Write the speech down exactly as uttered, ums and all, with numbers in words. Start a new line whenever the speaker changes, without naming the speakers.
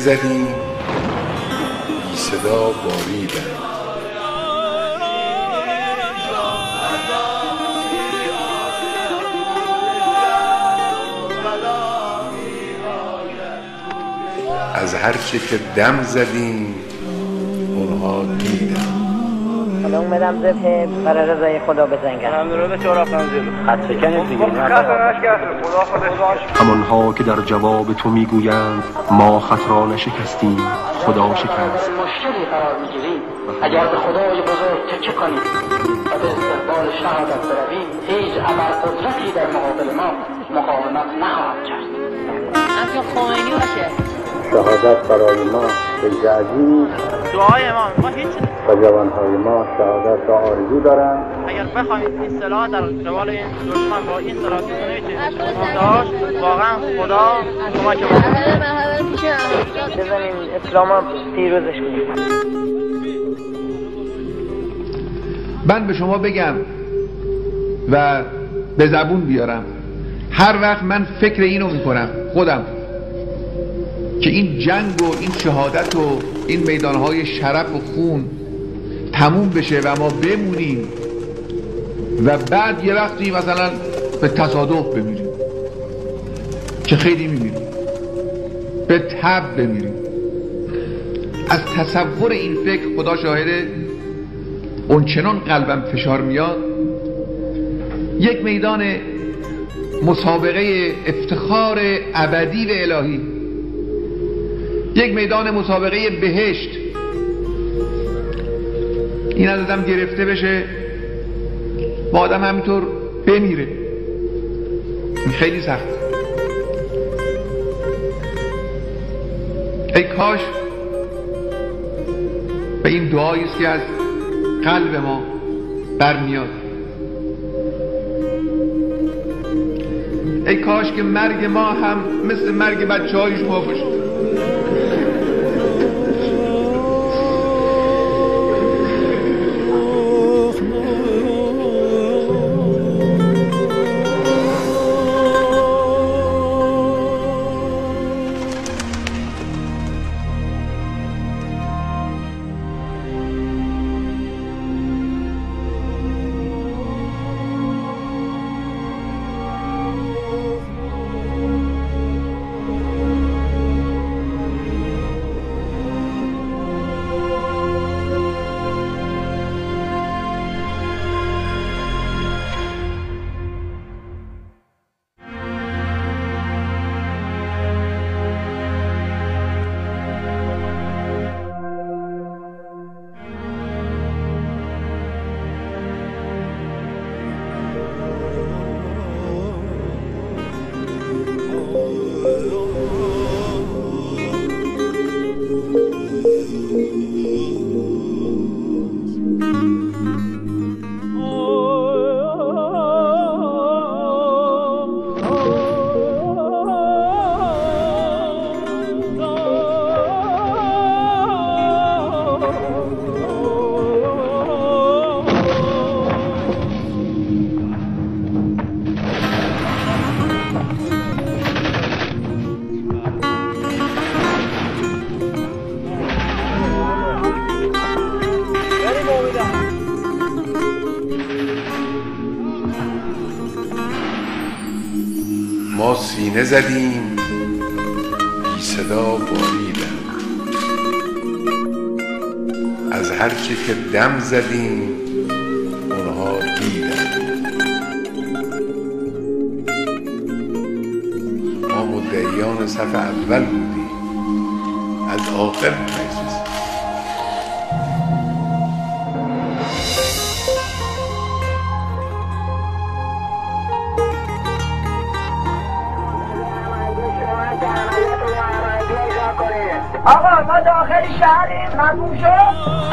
زدیم بی صدا باریدن. از هر چه که دم زدیم اونها دیدن.
حالا اومدم ذبح برای رضای خدا بزنگم.
هم رو به چهار منزل
خط شکنید دیگه.
همانها که در جواب تو میگویند ما خط را نشکستیم خدا شکست.
مشکلی قرار میگیریم اگر به خدای بزرگ تکیه کنیم و به استقبال شهادت برویم هیچ ابرقدرتی در مقابل ما مقاومت نخواهد کرد. همچون خمینی باشه.
شهادت برای ما فیض عظیمی
دعای ما ما هیچ
و جوانهای ما شهادت را آرزو دارند.
اگر بخواید این سلاح در قبال این دشمن با این سلاح که نمیشه داشت واقعا خدا کمک ما
بزنیم اسلام هم پیروزش کنیم.
من به شما بگم و به زبون بیارم، هر وقت من فکر اینو میکنم خودم که این جنگ و این شهادت و این میدانهای شرف و خون تموم بشه و ما بمونیم و بعد یه وقتی مثلا به تصادف بمیریم که خیلی میمیریم، به تب بمیریم، از تصور این فکر خدا شاهده اون چنان قلبم فشار میاد. یک میدان مسابقه افتخار ابدی و الهی، یک میدان مسابقه بهشت، این از آدم گرفته بشه با آدم همینطور بمیره، این خیلی سخت. ای کاش به این دعایی است که از قلب ما برمیاد، ای کاش که مرگ ما هم مثل مرگ بچه های شما باشه.
ما سینه زدیم بی صدا باریدن. از هر چه که دم زدیم اونها دیدن. ما مدعیان صف اول بودیم، از آخر نشستیم.
آقا ما داخل شهریم، ممنون شد.